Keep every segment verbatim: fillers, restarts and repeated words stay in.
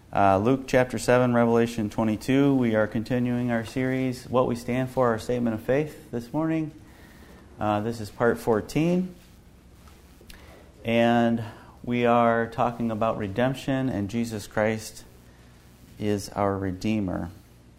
Uh, Luke chapter seven, Revelation twenty-two. We are continuing our series, What We Stand For, our Statement of Faith, this morning. Uh, this is part fourteen. And we are talking about redemption, and Jesus Christ is our Redeemer.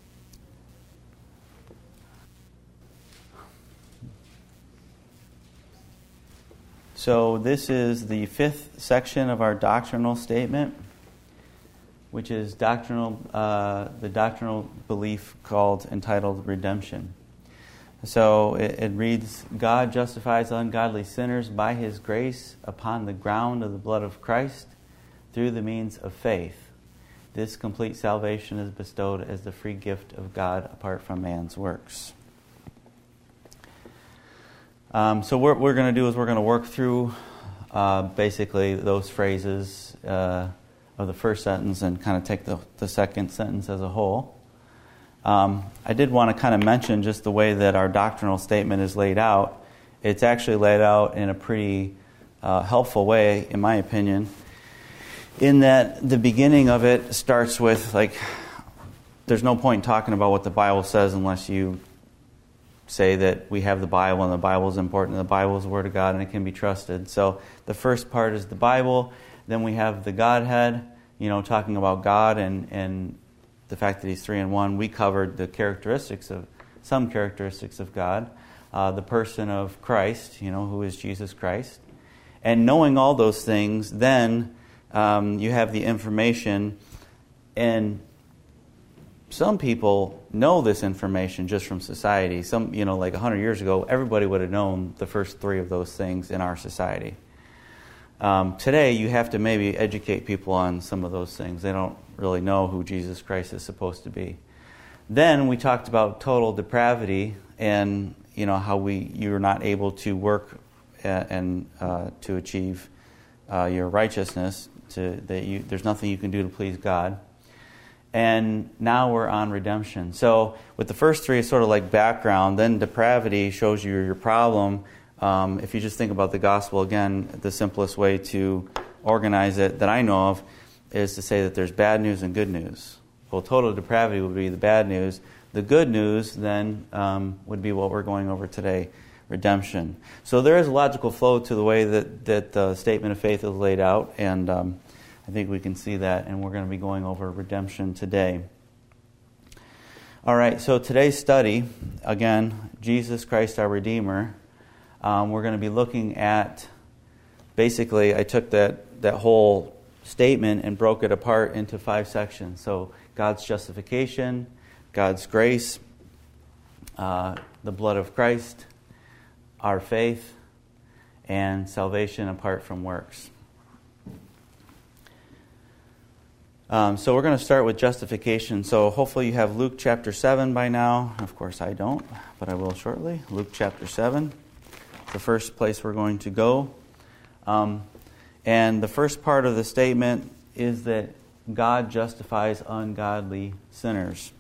So this is the fifth section of our doctrinal statement, which is doctrinal, uh, the doctrinal belief called, entitled Redemption. So it, it reads, God justifies ungodly sinners by His grace upon the ground of the blood of Christ through the means of faith. This complete salvation is bestowed as the free gift of God apart from man's works. Um, so what we're going to do is we're going to work through uh, basically those phrases uh, of the first sentence and kind of take the, the second sentence as a whole. Um, I did want to kind of mention just the way that our doctrinal statement is laid out. It's actually laid out in a pretty uh, helpful way, in my opinion, in that the beginning of it starts with, like, there's no point in talking about what the Bible says unless you say that we have the Bible and the Bible is important and the Bible is the Word of God and it can be trusted. So the first part is the Bible. Then we have the Godhead, you know, talking about God and, and the fact that He's three in one. We covered the characteristics of, some characteristics of God. Uh, the person of Christ, you know, who is Jesus Christ. And knowing all those things, then um, you have the information. And some people know this information just from society. Some, you know, like one hundred years ago, everybody would have known the first three of those things in our society. Um, today, you have to maybe educate people on some of those things. They don't really know who Jesus Christ is supposed to be. Then we talked about total depravity and, you know, how we you're not able to work and uh, to achieve uh, your righteousness. To that you there's nothing you can do to please God. And now we're on redemption. So with the first three, it's sort of like background. Then depravity shows you your problem. Um, if you just think about the gospel, again, the simplest way to organize it that I know of is to say that there's bad news and good news. Well, total depravity would be the bad news. The good news, then, um, would be what we're going over today, redemption. So there is a logical flow to the way that, that the statement of faith is laid out, and um, I think we can see that, and we're going to be going over redemption today. All right, so today's study, again, Jesus Christ our Redeemer. Um, we're going to be looking at, basically, I took that, that whole statement and broke it apart into five sections. So God's justification, God's grace, uh, the blood of Christ, our faith, and salvation apart from works. Um, so we're going to start with justification. So hopefully you have Luke chapter seven by now. Of course I don't, but I will shortly. Luke chapter seven. The first place we're going to go. Um, and the first part of the statement is that God justifies ungodly sinners.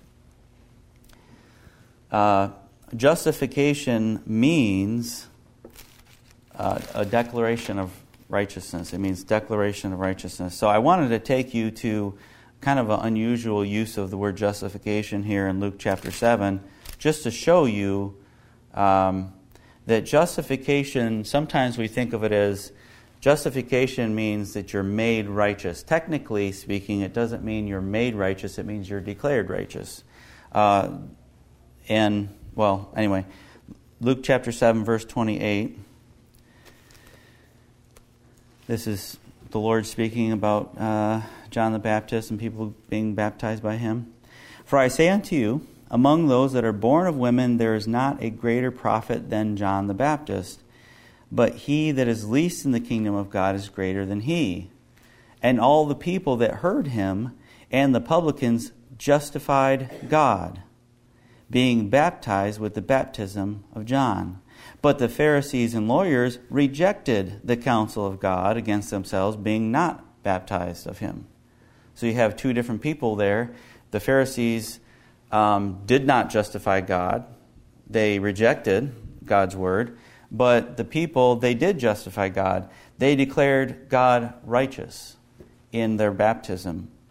Uh, justification means uh, a declaration of righteousness. It means declaration of righteousness. So I wanted to take you to kind of an unusual use of the word justification here in Luke chapter seven, just to show you um, that justification, sometimes we think of it as, justification means that you're made righteous. Technically speaking, it doesn't mean you're made righteous, it means you're declared righteous. Uh, and, well, anyway, Luke chapter seven, verse twenty-eight. This is the Lord speaking about uh, John the Baptist and people being baptized by him. For I say unto you, among those that are born of women, there is not a greater prophet than John the Baptist. But he that is least in the kingdom of God is greater than he. And all the people that heard him and the publicans justified God, being baptized with the baptism of John. But the Pharisees and lawyers rejected the counsel of God against themselves, being not baptized of him. So you have two different people there. The Pharisees um, did not justify God. They rejected God's word. But the people, they did justify God. They declared God righteous in their baptism.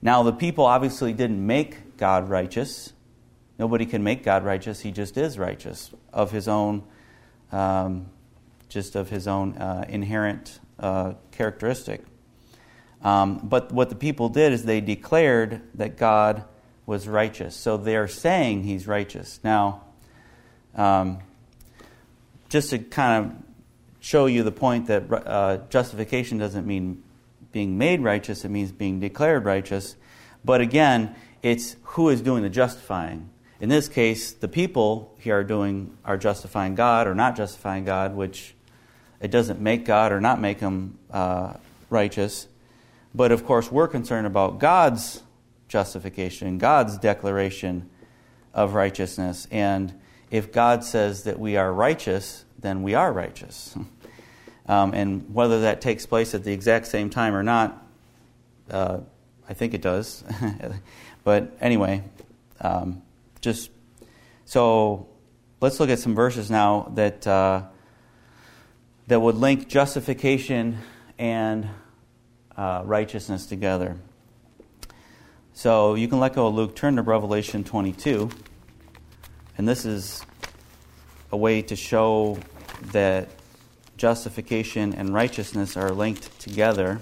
Now, the people obviously didn't make God righteous. Nobody can make God righteous. He just is righteous of his own, um, just of his own uh, inherent uh, characteristic. Um, but what the people did is they declared that God was righteous. So they're saying he's righteous. Now, um, just to kind of show you the point that uh, justification doesn't mean being made righteous, it means being declared righteous. But again, it's who is doing the justifying. In this case, the people here are doing are justifying God or not justifying God, which it doesn't make God or not make him uh, righteous. But of course, we're concerned about God's justification, God's declaration of righteousness. And if God says that we are righteous, then we are righteous. Um, and whether that takes place at the exact same time or not, uh, I think it does. But anyway, um, just so let's look at some verses now that uh, that would link justification and uh, righteousness together. So you can let go of Luke, turn to Revelation twenty-two, and this is a way to show that justification and righteousness are linked together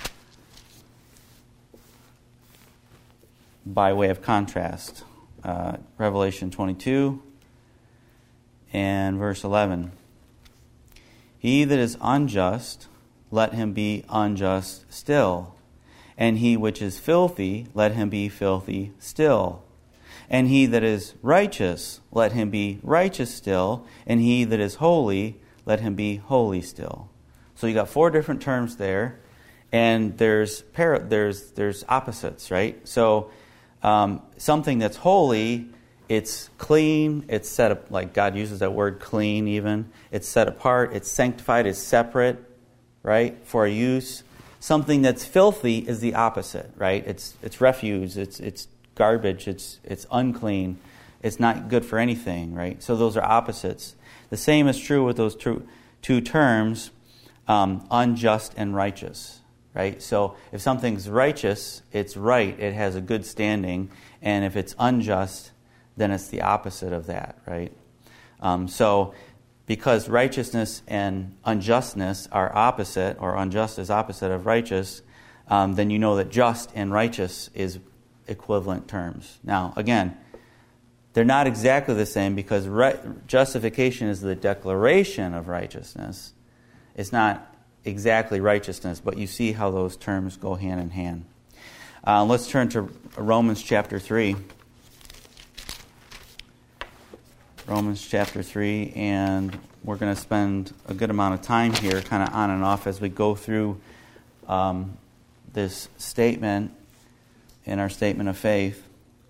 by way of contrast. Uh, Revelation twenty-two and verse eleven. He that is unjust, let him be unjust still. And he which is filthy, let him be filthy still. And he that is righteous, let him be righteous still. And he that is holy, let him be holy still. So you got four different terms there, and there's para- there's there's opposites, right? So um, something that's holy, it's clean, it's set up, like God uses that word clean even. It's set apart, it's sanctified, it's separate, right, for a use. Something that's filthy is the opposite, right? It's it's refuse, it's it's garbage, it's it's unclean, it's not good for anything, right? So those are opposites. The same is true with those two, two terms, um, unjust and righteous, right? So if something's righteous, it's right, it has a good standing, and if it's unjust, then it's the opposite of that, right? Um, so because righteousness and unjustness are opposite, or unjust is opposite of righteous, um, then you know that just and righteous is equivalent terms. Now, again, they're not exactly the same because right, justification is the declaration of righteousness. It's not exactly righteousness, but you see how those terms go hand in hand. Uh, let's turn to Romans chapter three. Romans chapter three, and we're going to spend a good amount of time here, kind of on and off, as we go through um, this statement in our statement of faith.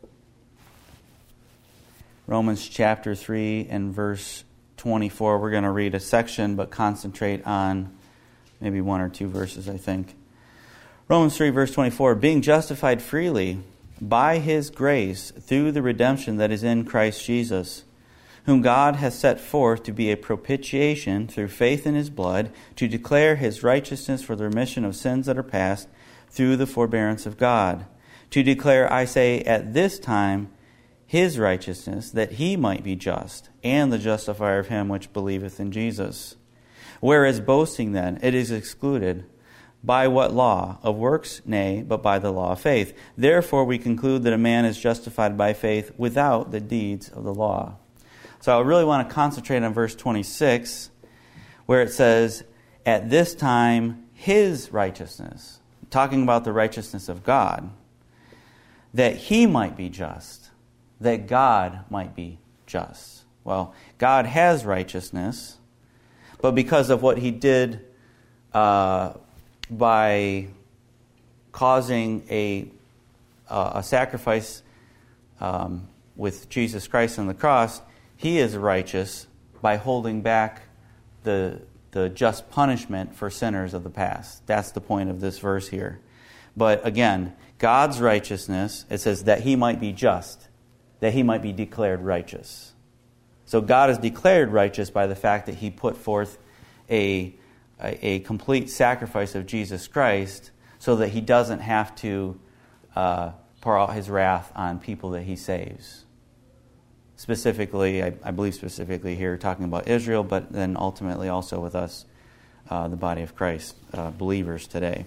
Romans chapter three and verse twenty-four. We're going to read a section, but concentrate on maybe one or two verses, I think. Romans three, verse twenty-four. Being justified freely by his grace through the redemption that is in Christ Jesus, whom God has set forth to be a propitiation through faith in his blood, to declare his righteousness for the remission of sins that are past through the forbearance of God. To declare, I say, at this time, his righteousness, that he might be just, and the justifier of him which believeth in Jesus. Whereas boasting then, it is excluded. By what law? Of works? Nay, but by the law of faith. Therefore we conclude that a man is justified by faith without the deeds of the law. So I really want to concentrate on verse twenty-six, where it says, at this time, his righteousness, talking about the righteousness of God, that he might be just, that God might be just. Well, God has righteousness, but because of what he did uh, by causing a, uh, a sacrifice um, with Jesus Christ on the cross, he is righteous by holding back the, the just punishment for sinners of the past. That's the point of this verse here. But again, God's righteousness, it says that he might be just, that he might be declared righteous. So God is declared righteous by the fact that he put forth a, a, a complete sacrifice of Jesus Christ so that he doesn't have to uh, pour out his wrath on people that he saves. Specifically, I, I believe specifically here, talking about Israel, but then ultimately also with us, uh, the body of Christ, uh, believers today.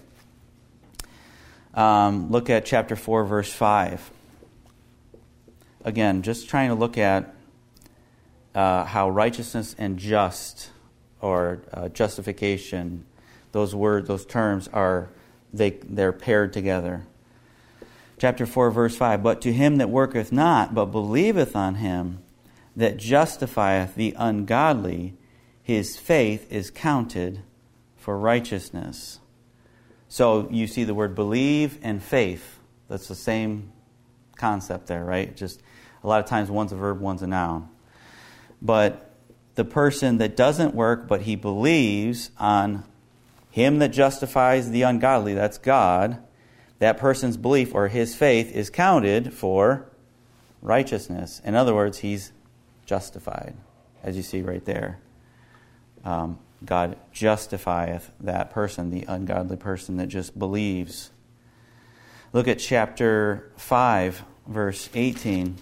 Um, look at chapter four, verse five. Again, just trying to look at uh, how righteousness and just, or uh, justification, those words, those terms are they they're paired together. Chapter four, verse five. But to him that worketh not, but believeth on him that justifieth the ungodly, his faith is counted for righteousness. So you see the word believe and faith. That's the same concept there, right? Just a lot of times one's a verb, one's a noun. But the person that doesn't work, but he believes on him that justifies the ungodly, that's God, that person's belief or his faith is counted for righteousness. In other words, he's justified, as you see right there. Um, God justifieth that person, the ungodly person that just believes. Look at chapter five, verse eighteen.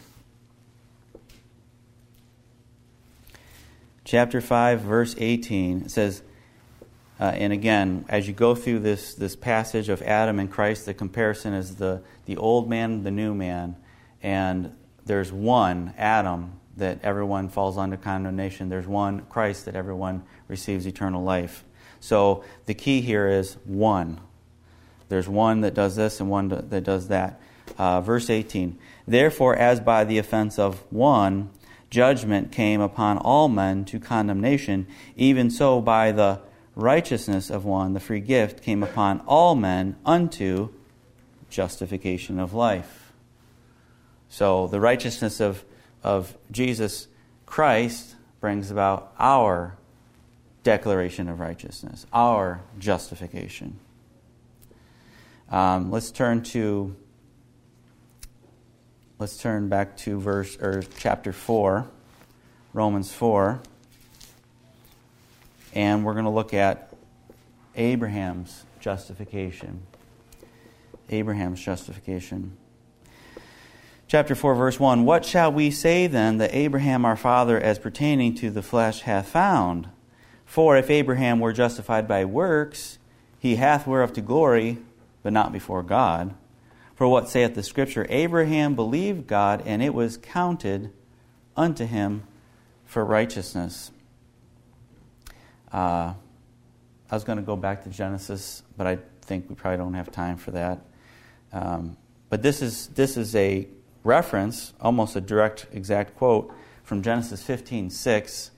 Chapter five, verse eighteen, it says, uh, and again, as you go through this, this passage of Adam and Christ, the comparison is the, the old man, the new man, and there's one, Adam, that everyone falls under condemnation. There's one, Christ, that everyone receives eternal life. So the key here is one. There's one that does this and one that does that. Uh, verse eighteen, therefore, as by the offense of one, judgment came upon all men to condemnation, even so by the righteousness of one, the free gift came upon all men unto justification of life. So the righteousness of, of Jesus Christ brings about our declaration of righteousness, our justification. Um, let's turn to let's turn back to verse or chapter four, Romans four, and we're going to look at Abraham's justification. Abraham's justification. Chapter four, verse one, what shall we say then that Abraham our father as pertaining to the flesh hath found? For if Abraham were justified by works, he hath whereof to glory, but not before God. For what saith the Scripture? Abraham believed God, and it was counted unto him for righteousness. Uh, I was going to go back to Genesis, but I think we probably don't have time for that. Um, but this is this is a reference, almost a direct, exact quote from Genesis fifteen six,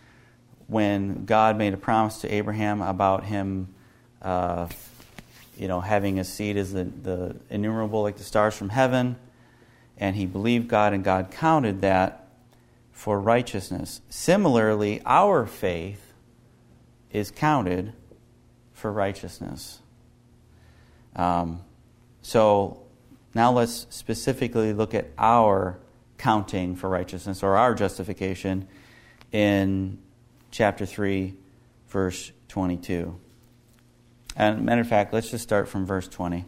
when God made a promise to Abraham about him, uh, you know, having a seed as the, the innumerable like the stars from heaven, and he believed God, and God counted that for righteousness. Similarly, our faith is counted for righteousness. Um, so now let's specifically look at our counting for righteousness, or our justification, in chapter three, verse twenty-two. And matter of fact, let's just start from verse twenty.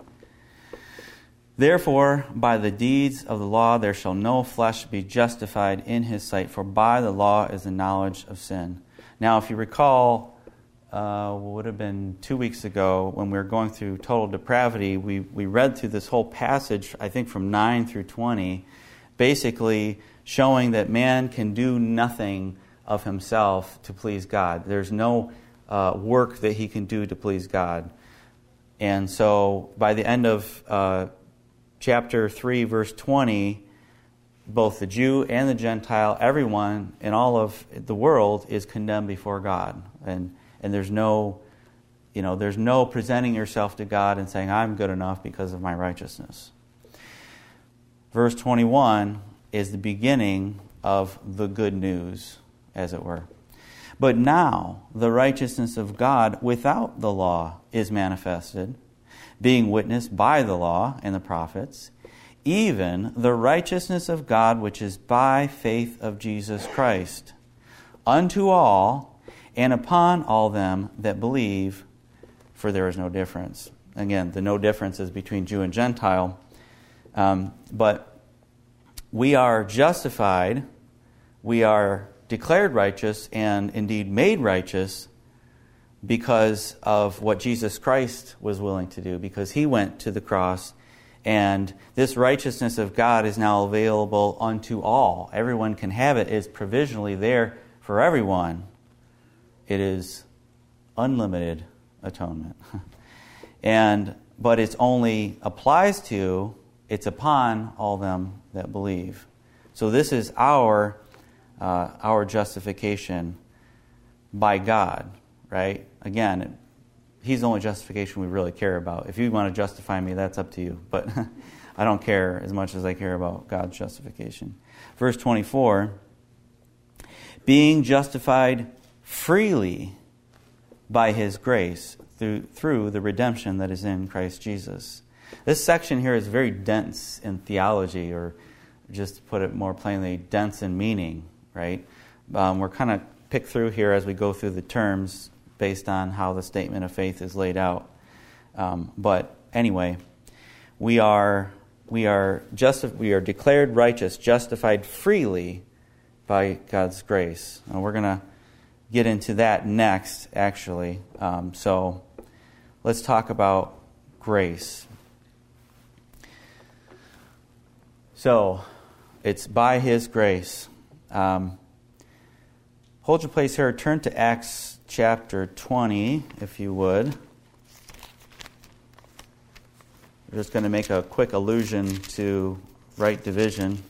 Therefore, by the deeds of the law there shall no flesh be justified in his sight, for by the law is the knowledge of sin. Now, if you recall, uh, what would have been two weeks ago when we were going through total depravity, we, we read through this whole passage, I think from nine through twenty, basically showing that man can do nothing of himself to please God. There's no uh, work that he can do to please God. And so by the end of uh, chapter three, verse twenty, both the Jew and the Gentile, everyone in all of the world is condemned before God. And and there's no, you know, there's no presenting yourself to God and saying, I'm good enough because of my righteousness. Verse twenty-one is the beginning of the good news, as it were. But now the righteousness of God without the law is manifested, being witnessed by the law and the prophets, even the righteousness of God which is by faith of Jesus Christ, unto all and upon all them that believe, for there is no difference. Again, the no difference is between Jew and Gentile. Um, but we are justified, we are declared righteous, and indeed made righteous because of what Jesus Christ was willing to do, because he went to the cross, and this righteousness of God is now available unto all. Everyone can have it. It's provisionally there for everyone. It is unlimited atonement. and but it only applies to, it's upon all them that believe. So this is our uh, our justification by God, right? Again, he's the only justification we really care about. If you want to justify me, that's up to you. But I don't care as much as I care about God's justification. Verse twenty-four, being justified freely by his grace through, through the redemption that is in Christ Jesus. This section here is very dense in theology, or just to put it more plainly, dense in meaning, right? Um, we're kind of picked through here as we go through the terms based on how the statement of faith is laid out. Um, but anyway, we are we are just we are declared righteous, justified freely by God's grace. And we're going to get into that next, actually. Um, so let's talk about grace. So it's by his grace. Um, hold your place here. Turn to Acts chapter twenty, if you would. We're just going to make a quick allusion to right division.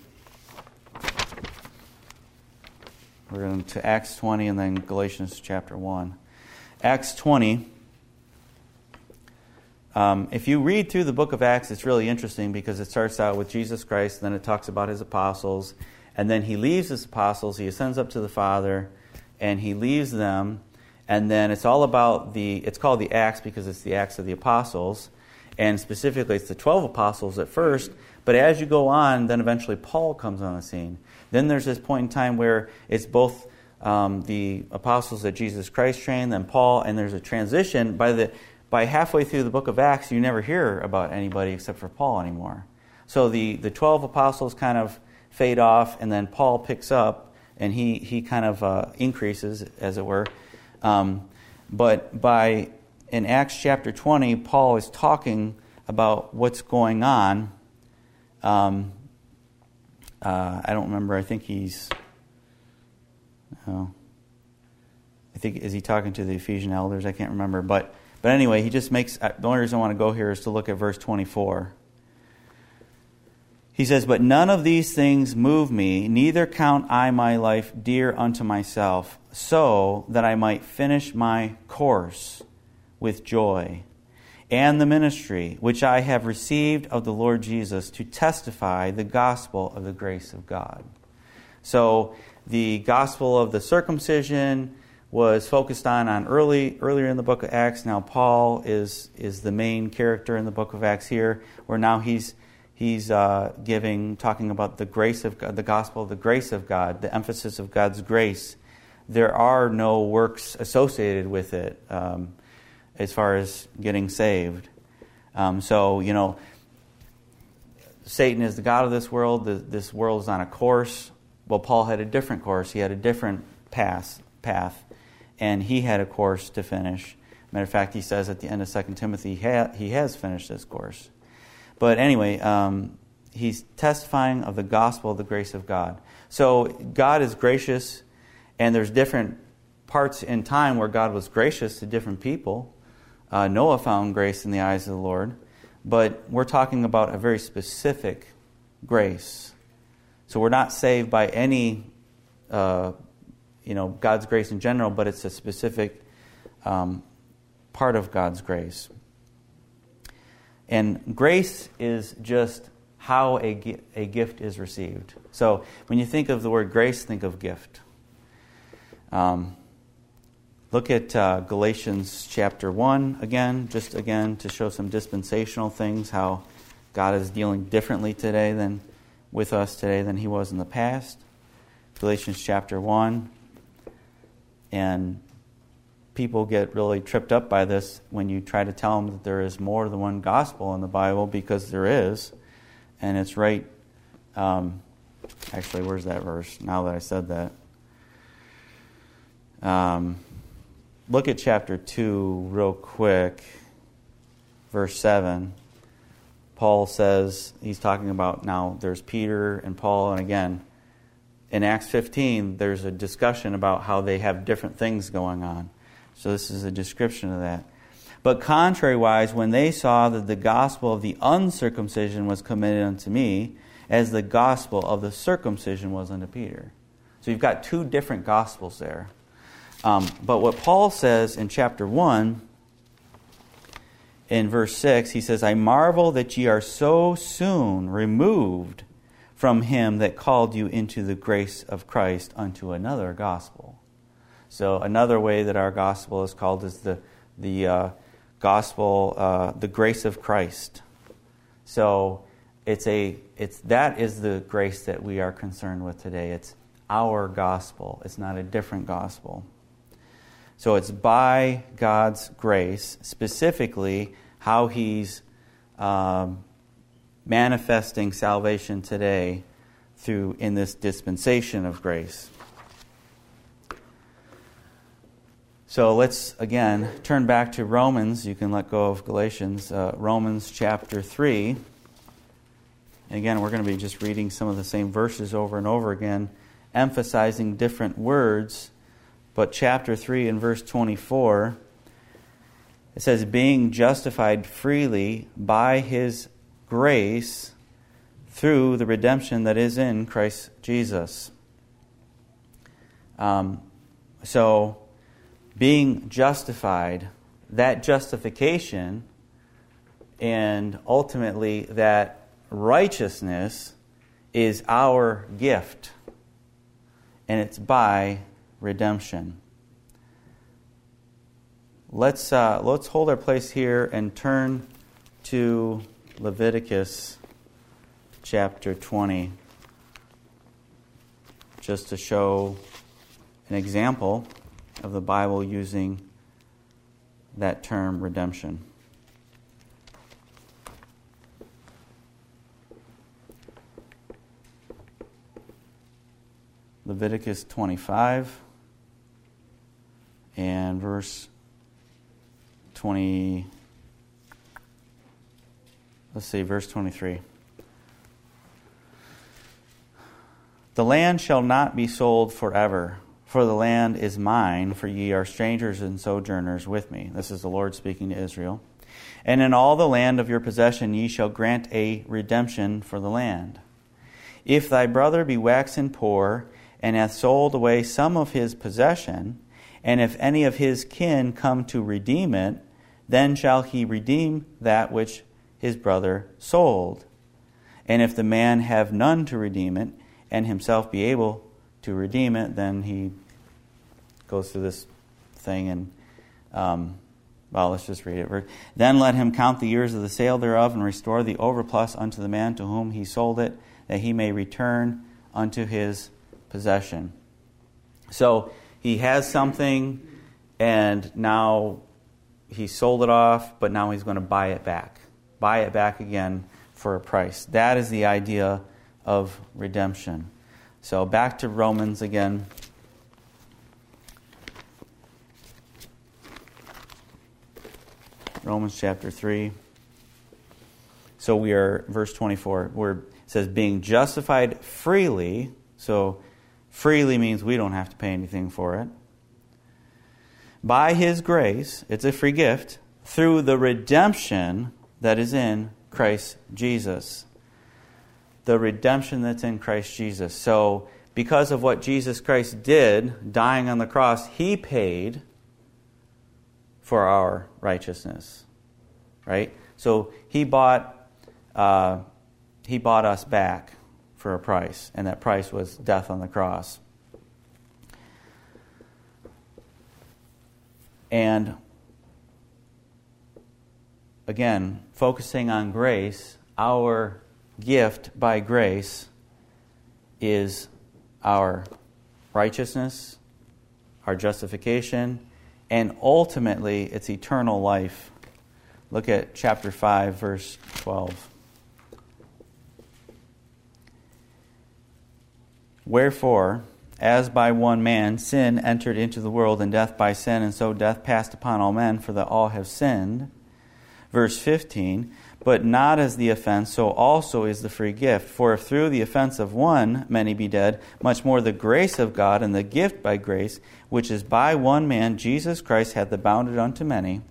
We're going to Acts twenty and then Galatians chapter one. Acts twenty. Um, if you read through the book of Acts, it's really interesting because it starts out with Jesus Christ, then it talks about his apostles, and then he leaves his apostles, he ascends up to the Father, and he leaves them, and then it's all about the, it's called the Acts because it's the Acts of the Apostles, and specifically it's the twelve apostles at first, but as you go on, then eventually Paul comes on the scene. Then there's this point in time where it's both um, the apostles that Jesus Christ trained, then Paul, and there's a transition. By the by halfway through the book of Acts, you never hear about anybody except for Paul anymore. So the, the twelve apostles kind of fade off, and then Paul picks up, and he, he kind of uh, increases, as it were. Um, but by in Acts chapter twenty, Paul is talking about what's going on. Um, uh, I don't remember. I think he's. Oh, I think is he talking to the Ephesian elders? I can't remember. But but anyway, he just makes. The only reason I want to go here is to look at verse twenty-four. He says, "But none of these things move me, neither count I my life dear unto myself, so that I might finish my course with joy, and the ministry which I have received of the Lord Jesus to testify the gospel of the grace of God." So the gospel of the circumcision was focused on, on early earlier in the book of Acts. Now Paul is is the main character in the book of Acts here, where now he's he's uh, giving talking about the grace of God, the gospel of the grace of God, the emphasis of God's grace. There are no works associated with it. Um, as far as getting saved. Um, so, you know, Satan is the god of this world. The, this world is on a course. Well, Paul had a different course. He had a different path, path, and he had a course to finish. Matter of fact, he says at the end of Second Timothy, he, ha- he has finished this course. But anyway, um, he's testifying of the gospel of the grace of God. So God is gracious, and there's different parts in time where God was gracious to different people. Uh, Noah found grace in the eyes of the Lord, but we're talking about a very specific grace. So we're not saved by any, uh, you know, God's grace in general, but it's a specific um, part of God's grace. And grace is just how a, a gift is received. So when you think of the word grace, think of gift. Um Look at uh, Galatians chapter one again, just again to show some dispensational things, how God is dealing differently today than with us today than he was in the past. Galatians chapter one. And people get really tripped up by this when you try to tell them that there is more than one gospel in the Bible, because there is. and it's right, um, actually, where's that verse, now that I said that? Um, look at chapter two real quick, verse seven. Paul says, he's talking about now there's Peter and Paul, and again, in Acts fifteen, there's a discussion about how they have different things going on. So this is a description of that. But contrariwise, when they saw that the gospel of the uncircumcision was committed unto me, as the gospel of the circumcision was unto Peter. So you've got two different gospels there. Um, but what Paul says in chapter one, in verse six, he says, I marvel that ye are so soon removed from him that called you into the grace of Christ unto another gospel. So another way that our gospel is called is the the uh, gospel, uh, the grace of Christ. So it's a it's that is the grace that we are concerned with today. It's our gospel. It's not a different gospel. So it's by God's grace, specifically how He's um, manifesting salvation today through in this dispensation of grace. So let's, again, turn back to Romans. You can let go of Galatians. Uh, Romans chapter three. And again, we're going to be just reading some of the same verses over and over again, emphasizing different words. But chapter three and verse twenty-four, it says, being justified freely by His grace through the redemption that is in Christ Jesus. Um, so, being justified, that justification, and ultimately that righteousness is our gift. And it's by redemption. Let's uh, let's hold our place here and turn to Leviticus chapter twenty, just to show an example of the Bible using that term redemption. Leviticus twenty-five and verse twenty. Let's see, verse twenty-three. The land shall not be sold forever, for the land is mine, for ye are strangers and sojourners with me. This is the Lord speaking to Israel. And in all the land of your possession ye shall grant a redemption for the land. If thy brother be waxen poor, and hath sold away some of his possession, and if any of his kin come to redeem it, then shall he redeem that which his brother sold. And if the man have none to redeem it, and himself be able to redeem it, then he goes through this thing and, um, well, let's just read it. Then let him count the years of the sale thereof, and restore the overplus unto the man to whom he sold it, that he may return unto his possession. So he has something, and now he sold it off, but now he's going to buy it back. Buy it back again for a price. That is the idea of redemption. So back to Romans again. Romans chapter three. So we are, verse twenty-four, where it says, being justified freely. So freely means we don't have to pay anything for it. By His grace, it's a free gift, through the redemption that is in Christ Jesus. The redemption that's in Christ Jesus. So, because of what Jesus Christ did, dying on the cross, He paid for our righteousness. Right? So, He bought, uh, He bought us back for a price, and that price was death on the cross. And again, focusing on grace, our gift by grace is our righteousness, our justification, and ultimately it's eternal life. Look at chapter five, verse twelve. Wherefore, as by one man sin entered into the world, and death by sin, and so death passed upon all men, for that all have sinned. Verse fifteen, but not as the offense, so also is the free gift. For if through the offense of one many be dead, much more the grace of God and the gift by grace, which is by one man, Jesus Christ, hath abounded unto many.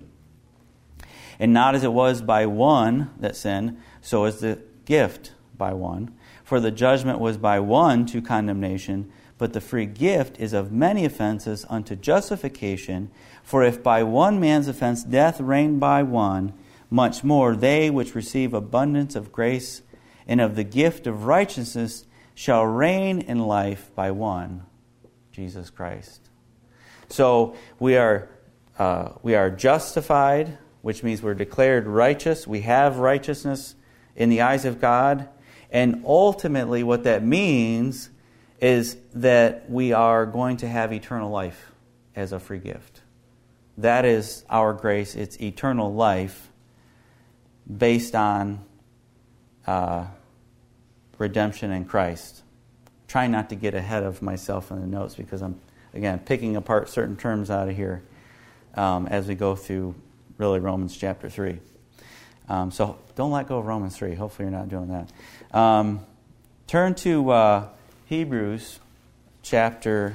And not as it was by one that sinned, so is the gift by one. For the judgment was by one to condemnation, but the free gift is of many offenses unto justification. For if by one man's offense death reigned by one, much more they which receive abundance of grace and of the gift of righteousness shall reign in life by one, Jesus Christ. So we are uh, we are justified, which means we're declared righteous. We have righteousness in the eyes of God. And ultimately what that means is that we are going to have eternal life as a free gift. That is our grace. It's eternal life based on uh, redemption in Christ. Trying not to get ahead of myself in the notes because I'm, again, picking apart certain terms out of here um, as we go through, really, Romans chapter three. Um, so don't let go of Romans three. Hopefully you're not doing that. Um, turn to uh, Hebrews chapter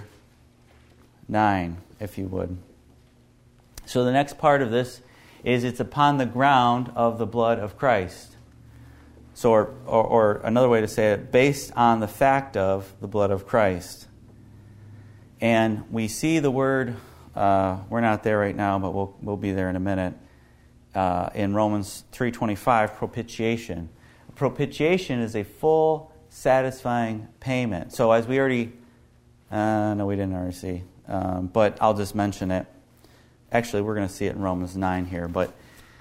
nine, if you would. So the next part of this is it's upon the ground of the blood of Christ. So, or, or, or another way to say it, based on the fact of the blood of Christ. And we see the word, uh, we're not there right now, but we'll we'll be there in a minute, uh, in Romans three twenty-five, propitiation. Propitiation is a full, satisfying payment. So as we already, uh, no, we didn't already see, um, but I'll just mention it. Actually, we're going to see it in Romans nine here, but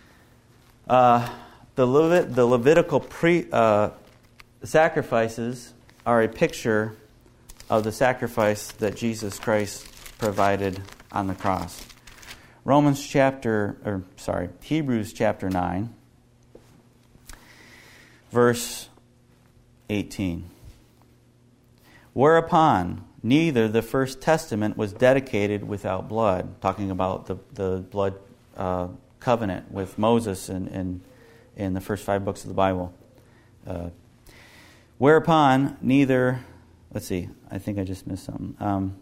uh, the, Levit- the Levitical pre, uh, sacrifices are a picture of the sacrifice that Jesus Christ provided on the cross. Romans chapter, or sorry, Hebrews chapter nine, verse eighteen. Whereupon neither the first testament was dedicated without blood, talking about the, the blood uh, covenant with Moses in, in, in the first five books of the Bible. Uh, whereupon neither, let's see, I think I just missed something. Um,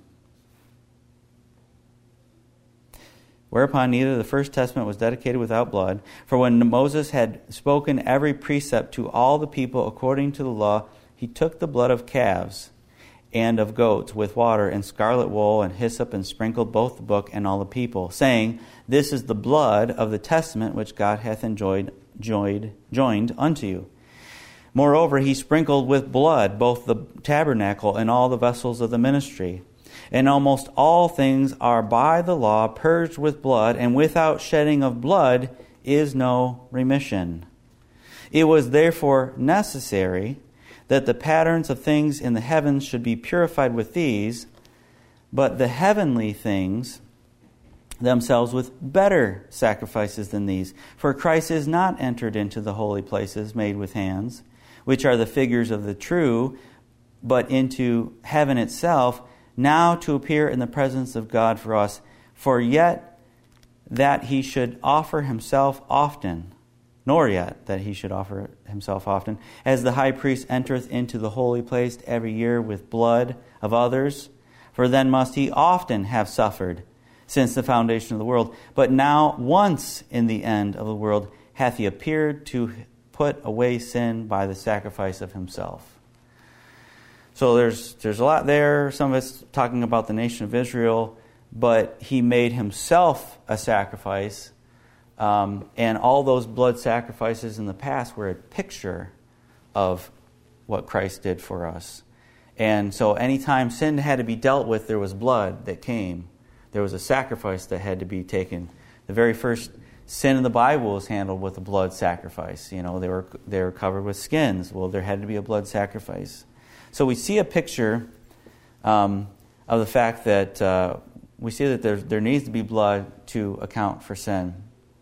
Whereupon neither the first testament was dedicated without blood. For when Moses had spoken every precept to all the people according to the law, he took the blood of calves and of goats with water and scarlet wool and hyssop and sprinkled both the book and all the people, saying, This is the blood of the testament which God hath enjoyed, joined, joined unto you. Moreover, he sprinkled with blood both the tabernacle and all the vessels of the ministry. And almost all things are by the law purged with blood, and without shedding of blood is no remission. It was therefore necessary that the patterns of things in the heavens should be purified with these, but the heavenly things themselves with better sacrifices than these. For Christ is not entered into the holy places made with hands, which are the figures of the true, but into heaven itself, now to appear in the presence of God for us. For yet that he should offer himself often, nor yet that he should offer himself often, as the high priest entereth into the holy place every year with blood of others. For then must he often have suffered since the foundation of the world. But now once in the end of the world hath he appeared to put away sin by the sacrifice of himself. So there's there's a lot there. Some of it's talking about the nation of Israel, but he made himself a sacrifice. Um, and all those blood sacrifices in the past were a picture of what Christ did for us. And so anytime sin had to be dealt with, there was blood that came. There was a sacrifice that had to be taken. The very first sin in the Bible was handled with a blood sacrifice. You know, they were they were covered with skins. Well, there had to be a blood sacrifice. So we see a picture um, of the fact that uh, we see that there there needs to be blood to account for sin.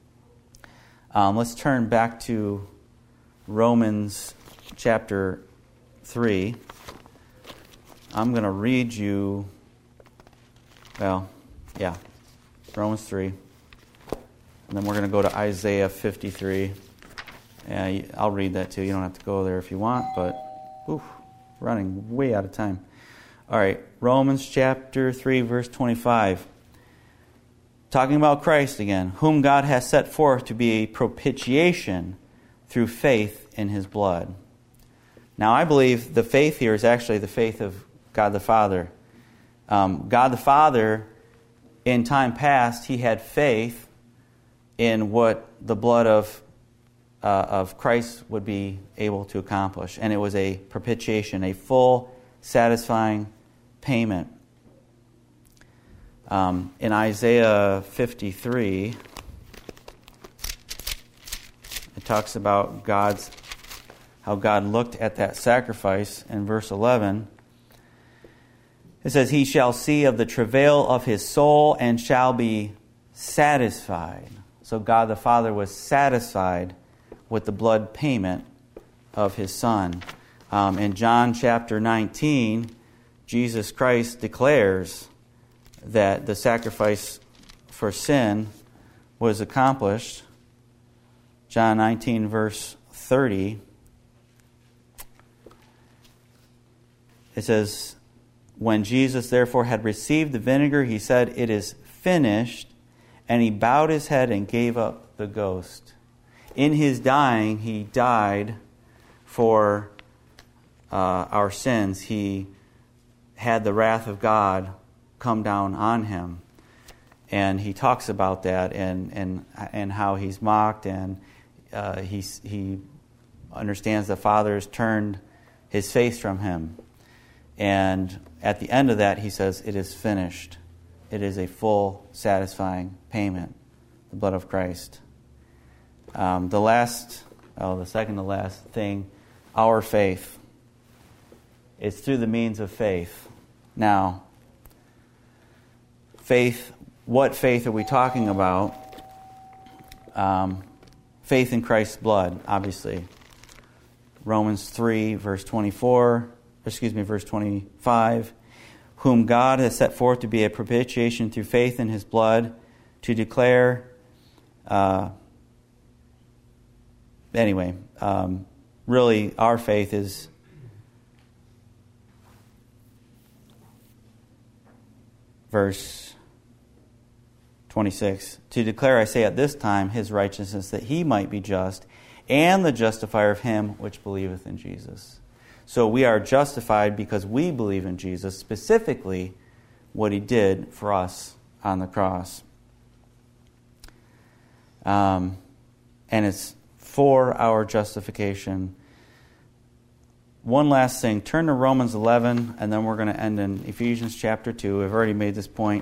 Um, let's turn back to Romans chapter three. I'm going to read you, well, yeah, Romans three. And then we're going to go to Isaiah fifty-three. Yeah, I'll read that too. You don't have to go there if you want, but oof, running way out of time. All right, Romans chapter three, verse twenty-five. Talking about Christ again, whom God has set forth to be a propitiation through faith in His blood. Now, I believe the faith here is actually the faith of God the Father. Um, God the Father, in time past, He had faith in what the blood of uh, of Christ would be able to accomplish. And it was a propitiation, a full, satisfying payment. Um, in Isaiah fifty-three, it talks about God's how God looked at that sacrifice in verse eleven. It says, "He shall see of the travail of his soul and shall be satisfied." So God the Father was satisfied with the blood payment of His Son. Um, in John chapter nineteen, Jesus Christ declares that the sacrifice for sin was accomplished. John nineteen, verse thirty. It says, "When Jesus therefore had received the vinegar, He said, 'It is finished,' and He bowed His head and gave up the ghost." In His dying, He died for uh, our sins. He had the wrath of God come down on Him. And He talks about that and and, and how He's mocked, and uh, he, he understands the Father has turned His face from Him. And at the end of that, He says, "It is finished." It is a full, satisfying payment, the blood of Christ. Um, the last, oh, the second to last thing, our faith. It's through the means of faith. Now, faith, what faith are we talking about? Um, faith in Christ's blood, obviously. Romans three, verse twenty-four, excuse me, verse twenty-five. "Whom God has set forth to be a propitiation through faith in His blood, to declare..." Uh, anyway, um, really, our faith is verse twenty-six. "To declare, I say, at this time, His righteousness, that He might be just, and the justifier of him which believeth in Jesus." So we are justified because we believe in Jesus, specifically what He did for us on the cross. Um, and it's for our justification. One last thing. Turn to Romans eleven, and then we're going to end in Ephesians chapter two. I've already made this point.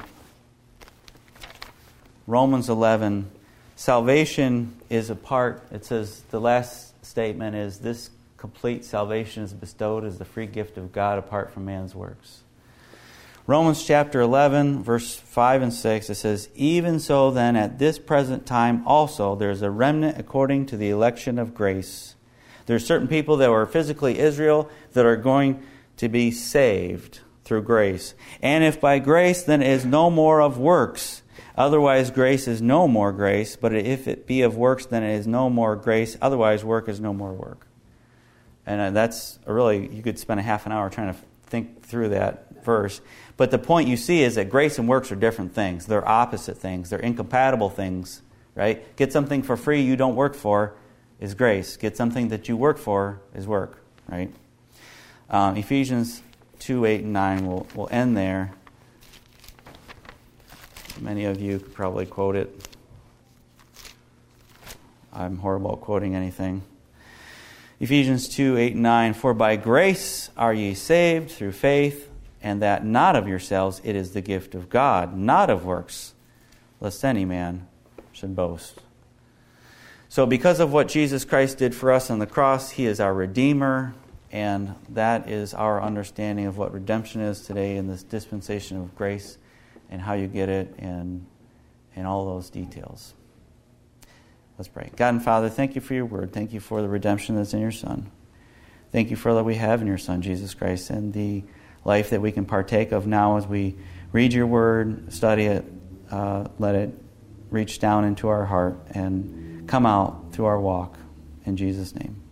Romans eleven. Salvation is a part, it says, the last statement is, "This complete salvation is bestowed as the free gift of God apart from man's works." Romans chapter eleven, verse five and six, it says, "Even so then at this present time also there is a remnant according to the election of grace." There are certain people that were physically Israel that are going to be saved through grace. "And if by grace, then it is no more of works. Otherwise grace is no more grace. But if it be of works, then it is no more grace. Otherwise work is no more work." And that's a really, you could spend a half an hour trying to think through that verse. But the point you see is that grace and works are different things. They're opposite things. They're incompatible things, right? Get something for free you don't work for is grace. Get something that you work for is work, right? Um, Ephesians two, eight, and nine, we'll, we'll end there. Many of you could probably quote it. I'm horrible at quoting anything. Ephesians two, eight, and nine, "For by grace are ye saved through faith, and that not of yourselves, it is the gift of God, not of works, lest any man should boast." So because of what Jesus Christ did for us on the cross, He is our Redeemer, and that is our understanding of what redemption is today in this dispensation of grace and how you get it and, and all those details. Let's pray. God and Father, thank You for Your word. Thank You for the redemption that's in Your Son. Thank You for all that we have in Your Son, Jesus Christ, and the life that we can partake of now as we read your word, study it, uh, let it reach down into our heart and come out through our walk. In Jesus' name.